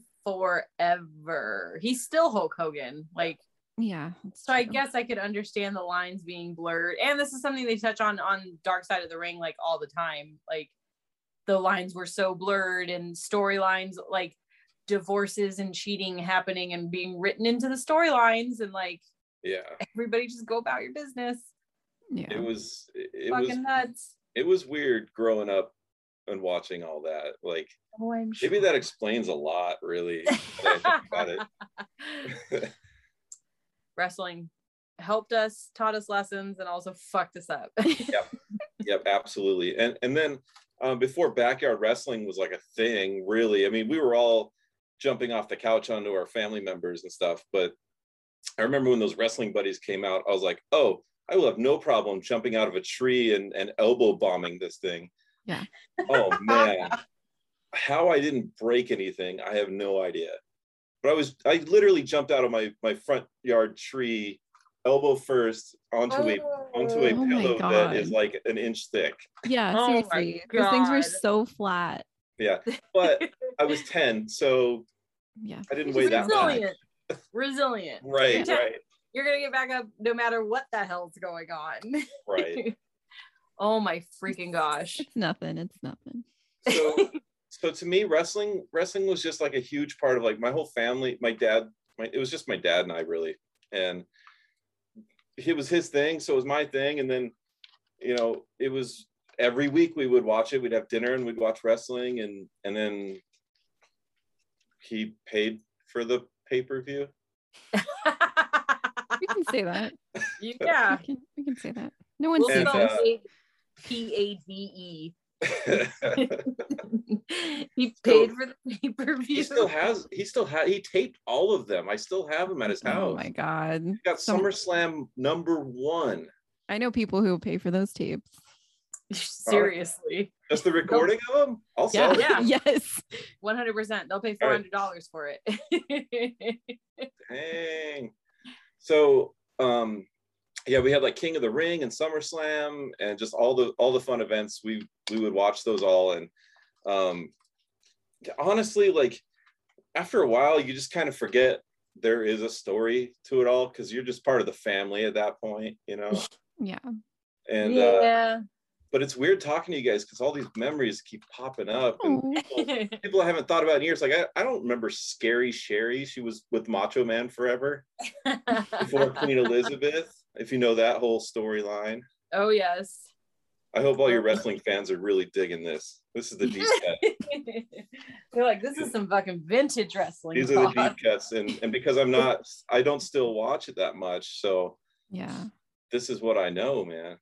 forever. He's still Hulk Hogan. Like, Yeah. that's so I true. guess I could understand the lines being blurred. And this is something they touch on on Dark Side of the Ring, like all the time. Like the lines were so blurred and storylines, like divorces and cheating happening and being written into the storylines, and like Yeah. everybody just go about your business. Yeah. It was it, it Fucking was nuts. it was weird growing up and watching all that. Like Oh, I'm maybe sure. that explains a lot, really. Now that I think about it. Wrestling helped us, taught us lessons, and also fucked us up. Yep, absolutely. And and then um, before backyard wrestling was like a thing, really. I mean, we were all jumping off the couch onto our family members and stuff. But I remember when those wrestling buddies came out, I was like, oh, I will have no problem jumping out of a tree and, and elbow bombing this thing. Yeah. Oh man, how I didn't break anything, I have no idea. But I was, I literally jumped out of my my front yard tree, elbow first onto a onto a Oh my pillow God. that is like an inch thick. Yeah, Oh my seriously. Those things were God. so flat. Yeah, but I was ten, so Yeah. I didn't weigh that much. Resilient. Resilient. Right, Yeah. right. You're gonna get back up no matter what the hell's going on. Right. Oh my freaking gosh. It's nothing. It's nothing. So, so to me, wrestling, wrestling was just like a huge part of like my whole family. My dad, my, it was just my dad and I really, and it was his thing. So it was my thing. And then, you know, it was every week we would watch it. We'd have dinner and we'd watch wrestling. And, and then he paid for the pay-per-view. We can say that. Yeah. We can, we can say that. No one We'll sees And, spell us. uh, P A D E. He paid for the pay-per-view. he still has, he still had, he taped all of them. I still have them at his house. Oh my God. He got Some- SummerSlam number one. I know people who pay for those tapes. Seriously. Just the recording of them? I'll Yeah. sell it. Yeah. Yes. one hundred percent. They'll pay four hundred dollars for it. Dang. So, um, yeah, we had like King of the Ring and SummerSlam and just all the all the fun events. We we would watch those all, and um, honestly, like after a while, you just kind of forget there is a story to it all because you're just part of the family at that point, you know. Yeah. And uh, yeah. but it's weird talking to you guys because all these memories keep popping up, and Oh. people, people I haven't thought about in years. Like I, I don't remember Scary Sherry. She was with Macho Man forever before Queen Elizabeth. If you know that whole storyline. Oh yes. I hope all your wrestling fans are really digging this. This is the deep cut. They're like, this is some fucking vintage wrestling. These are the talk. deep cuts, and and because I'm not, I don't still watch it that much, so Yeah. this is what I know, man.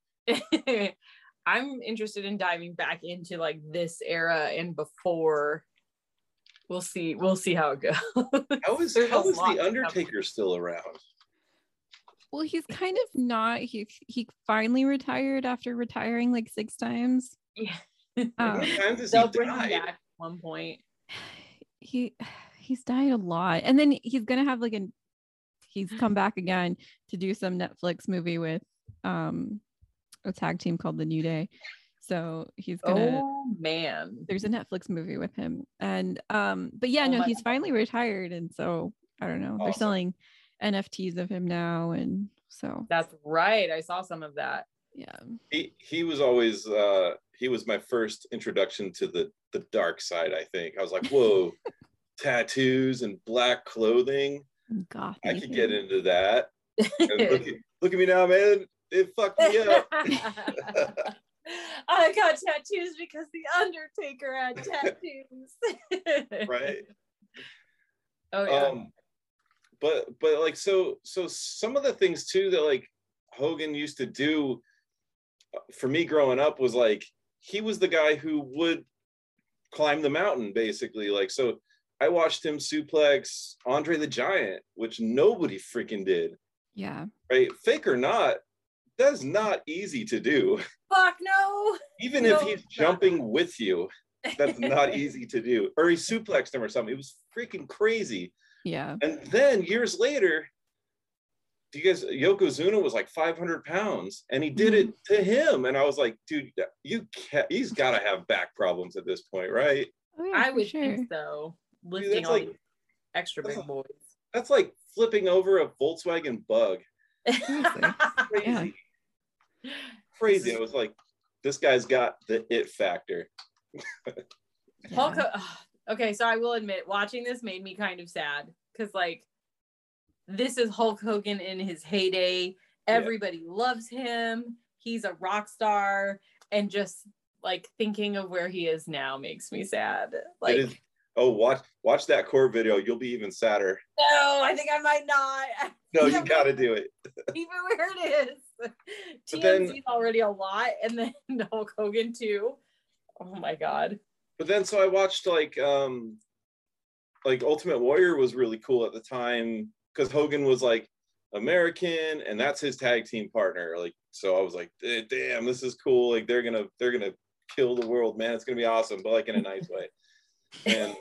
I'm interested in diving back into like this era and before. We'll see. We'll see how it goes. How is There's how a is lot the to Undertaker still around? Well, he's kind of not. He he finally retired after retiring like six times. Yeah. Um, How many times has he They'll bring him died? back at one point. he he's died a lot, and then he's gonna have like a he's come back again to do some Netflix movie with um a tag team called the New Day. So he's gonna. Oh man. There's a Netflix movie with him, and um, but yeah, Oh no, my he's finally retired, and so I don't know. They're Awesome. selling N F Ts of him now, and so That's right. I saw some of that. yeah. He he was always uh he was my first introduction to the the dark side. I think I was like, whoa, tattoos and black clothing. Goth. I could get into that. And look at look at me now, man. It fucked me up. I got tattoos because the Undertaker had tattoos. Right. Oh yeah. Um, but but like so so some of the things too that like Hogan used to do for me growing up was like he was the guy who would climb the mountain basically. Like so I watched him suplex Andre the Giant, which nobody freaking did. Yeah. Right? Fake or not, that's not easy to do. Fuck no. Even No, if he's it's not. jumping with you, that's not easy to do. Or he suplexed him or something. It was freaking crazy. Yeah. And then years later, do you guys, Yokozuna was like five hundred pounds and he did it to him. And I was like, dude, you can't, he's got to have back problems at this point, right? Oh, yeah, I for would sure. think so. Lifting that's all like- these extra that's big boys. That's like flipping over a Volkswagen Bug. Seriously. Crazy. Yeah. Crazy. I was like, this guy's got the it factor. Hulk, Yeah. ugh. Okay, so I will admit, watching this made me kind of sad because, like, this is Hulk Hogan in his heyday. Everybody loves him. He's a rock star, and just like thinking of where he is now makes me sad. Like, it is, oh, watch watch that core video. You'll be even sadder. no, I think I might not. No, Yeah, you got to do it. Even where it is. T then- N C's already a lot, and then Hulk Hogan too. Oh my god. But then so I watched like um like Ultimate Warrior was really cool at the time because Hogan was like American and that's his tag team partner. Like so I was like, eh, damn, this is cool. Like they're gonna they're gonna kill the world, man. It's gonna be awesome, but like in a nice way. And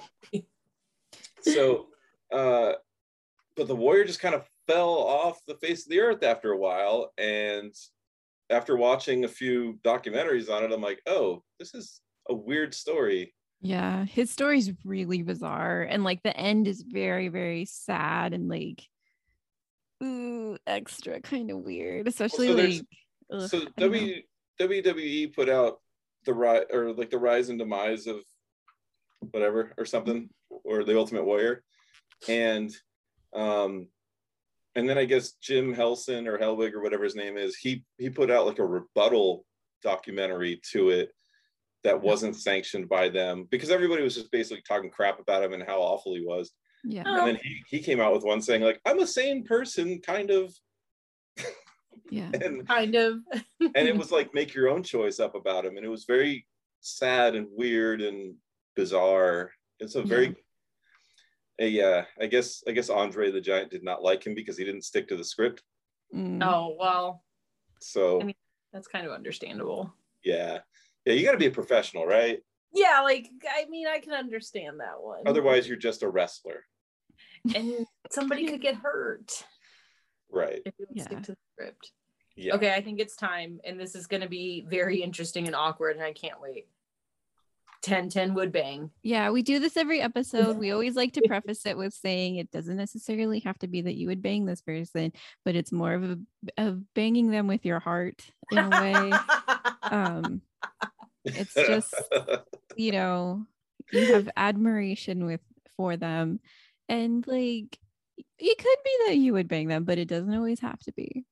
so uh but the Warrior just kind of fell off the face of the earth after a while. And after watching a few documentaries on it, I'm like, oh, this is a weird story. Yeah, his story's really bizarre, and like the end is very, very sad, and like ooh, extra kind of weird, especially so there's- like. Ugh, So I don't know. W W W E put out the rise or like the rise and demise of whatever or something, or the Ultimate Warrior, and um, and then I guess Jim Helson or Helwig or whatever his name is, he he put out like a rebuttal documentary to it that wasn't sanctioned by them because everybody was just basically talking crap about him and how awful he was. Yeah. Oh. And then he he came out with one saying like, I'm a sane person, kind of. Yeah. and Kind of. and it was like make your own choice up about him, and it was very sad and weird and bizarre. It's a very yeah. a uh, I guess I guess Andre the Giant did not like him because he didn't stick to the script. Mm. Oh, well, So I mean, that's kind of understandable. yeah, yeah, you got to be a professional, right? Yeah, like, I mean, I can understand that one. Otherwise, you're just a wrestler, And somebody could get hurt right? if you don't Yeah. stick to the script. Yeah. Okay, I think it's time, and this is going to be very interesting and awkward, and I can't wait. ten ten would bang. Yeah, we do this every episode. We always like to preface it with saying it doesn't necessarily have to be that you would bang this person, but it's more of a of banging them with your heart in a way. Um, it's just, you know, you have admiration with for them, and like it could be that you would bang them, but it doesn't always have to be.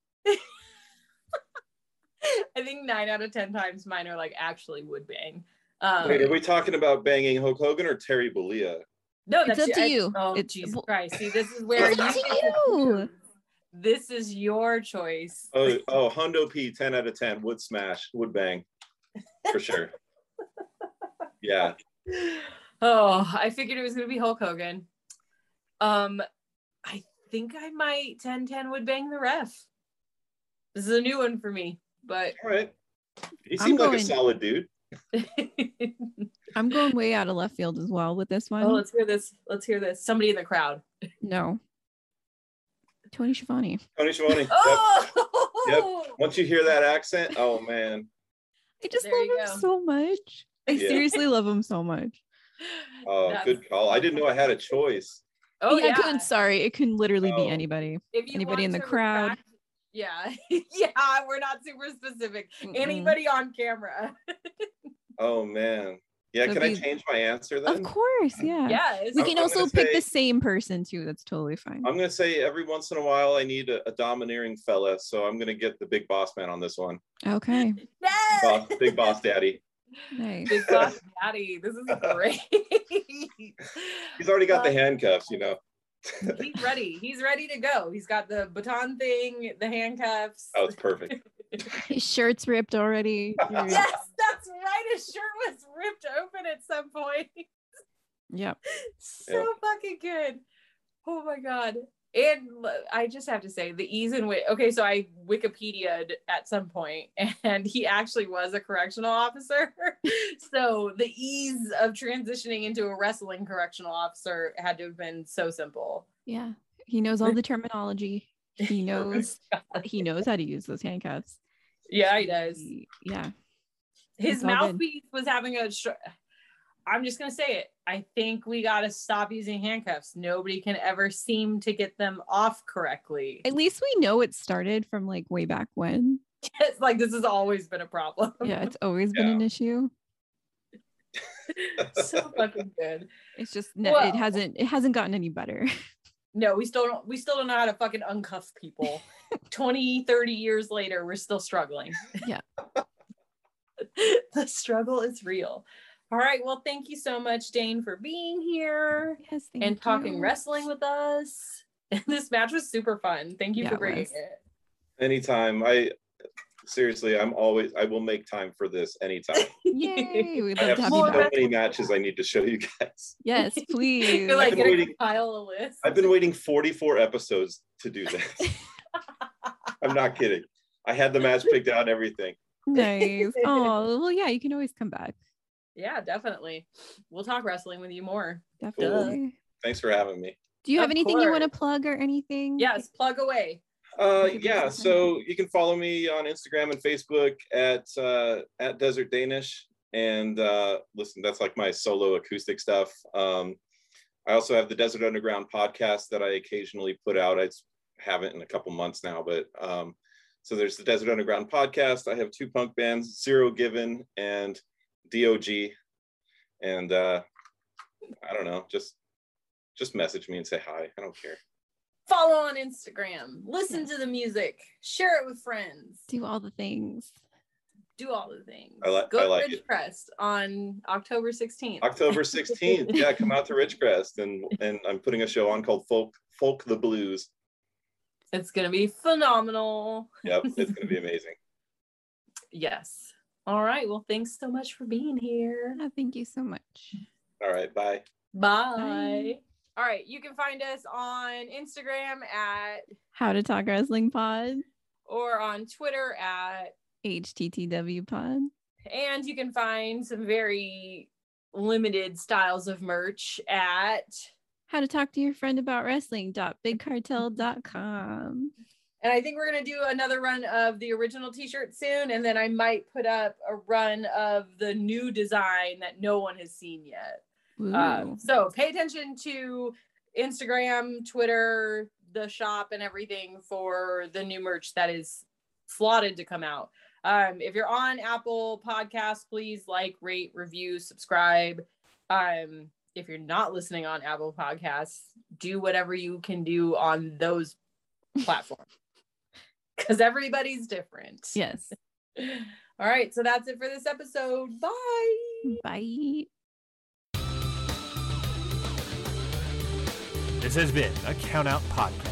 I think nine out of ten times mine are like actually would bang. Um, Wait, are we talking about banging Hulk Hogan or Terry Bollea? no, It's that's up to I- you. Oh, It's- Jesus well- Christ! See, this is where It's you up to get to you. choose. This is your choice. Oh, oh, Hondo P, ten out of ten, would smash, would bang, for sure. Yeah. Oh, I figured it was gonna be Hulk Hogan. Um, I think I might ten ten would bang the ref. This is a new one for me, but All right. He I'm seemed like going- a solid dude. I'm going way out of left field as well with this one. Oh, let's hear this. Let's hear this. Somebody in the crowd. No. Tony Schiavone. Tony Schiavone. Yep. Oh, Once you hear that accent, oh man. I just There love you him go. so much. I Yeah. seriously love him so much. Oh, That's- good call. I didn't know I had a choice. Oh yeah, yeah. it couldn't, sorry, it can literally be Oh. anybody. If you Anybody in want the to crowd. retract- yeah, yeah. We're not super specific. Mm-mm. Anybody on camera. Oh man. Yeah, So can I if you- change my answer then? Of course, yeah. Yes. We I'm- can I'm also gonna pick say- the same person too. That's totally fine. I'm gonna say every once in a while I need a, a domineering fella, so I'm gonna get the big boss man on this one. Okay. Yes! Boss, big boss daddy. Nice. Big boss daddy. This is great. He's already got the Uh, handcuffs, you know. He's ready. He's ready to go. He's got the baton thing, the handcuffs. Oh, it's perfect. His shirt's ripped already. You're- Yes, that's right. His shirt was ripped open at some point. Yep. So Yeah. fucking good. Oh my god. And l- I just have to say the ease in which, okay, so I Wikipedia'd at some point and he actually was a correctional officer. So the ease of transitioning into a wrestling correctional officer had to have been so simple. Yeah. He knows all the terminology. He knows he knows how to use those handcuffs. Yeah, he does. He- yeah. His It's all good. mouthpiece was having a str- I'm just gonna say it. I think we gotta stop using handcuffs. Nobody can ever seem to get them off correctly. At least we know it started from like way back when. It's like this has always been a problem. Yeah, it's always been Yeah. an issue. So fucking good. It's just no, Well- it hasn't it hasn't gotten any better. No, we still don't we still don't know how to fucking uncuff people. twenty, thirty years later, we're still struggling. Yeah. The struggle is real. All right. Well, thank you so much, Dane, for being here Yes, thank and talking you. wrestling with us. This match was super fun. Thank you Yeah, for it bringing was. it. Anytime. I seriously, I'm always I will make time for this anytime. Yay. We'd I love have to have so you More back. many matches I need to show you guys. Yes, please. You're like I've been gonna waiting- compile a list. I've been waiting forty-four episodes to do this. I'm not kidding. I had the match picked out and everything. Nice. Oh, well, yeah, you can always come back. Yeah, definitely. We'll talk wrestling with you more. Definitely. Thanks for having me. Do you have Of anything you want to course. plug or anything? Yes, plug away. Uh, You can do yeah, something. so you can follow me on Instagram and Facebook at uh, at Desert Danish. And uh, listen, that's like my solo acoustic stuff. Um, I also have the Desert Underground podcast that I occasionally put out. I haven't in a couple months now. But um, so there's the Desert Underground podcast. I have two punk bands, Zero Given and D O G. And uh, I don't know, just just message me and say hi. I don't care. Follow on Instagram. Listen to the music. Share it with friends. Do all the things. Do all the things. I li- Go I to like Ridgecrest on October sixteenth. October sixteenth. Yeah, come out to Ridgecrest, and and I'm putting a show on called Folk Folk the Blues. It's gonna be phenomenal. Yep, it's gonna be amazing. Yes. All right. Well, thanks so much for being here. Oh, thank you so much. All right, bye. Bye. Bye. All right. You can find us on Instagram at How to Talk Wrestling Pod, or on Twitter at, H T T W Pod. and you can find some very limited styles of merch at, How to Talk to Your Friend About Wrestling dot big cartel dot com. and I think we're going to do another run of the original t-shirt soon. And then I might put up a run of the new design that no one has seen yet. Uh, so pay attention to Instagram, Twitter, the shop, and everything for the new merch that is slotted to come out. Um, if you're on Apple Podcasts, please like, rate, review, subscribe. Um, if you're not listening on Apple Podcasts, do whatever you can do on those platforms, because everybody's different. Yes. All right, so that's it for this episode. Bye. Bye. This has been a Count Out Podcast.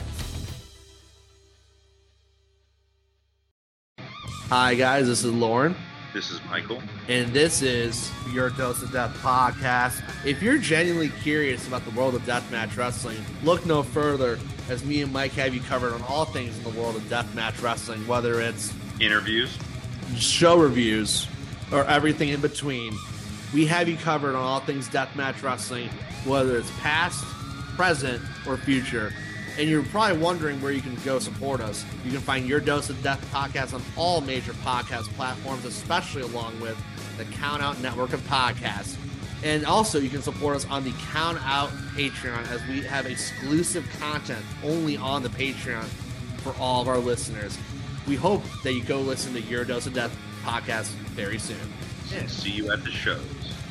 Hi, guys. This is Lauren. This is Michael. And this is Your Dose of Death podcast. If you're genuinely curious about the world of deathmatch wrestling, look no further, as me and Mike have you covered on all things in the world of deathmatch wrestling, whether it's Interviews, show reviews, or everything in between. We have you covered on all things deathmatch wrestling, whether it's past, present, or future. And you're probably wondering where you can go support us. You can find Your Dose of Death podcast on all major podcast platforms, especially along with the Count Out network of podcasts. And also you can support us on the Count Out Patreon, as we have exclusive content only on the Patreon for all of our listeners. We hope that you go listen to Your Dose of Death podcast very soon. and see you at the shows.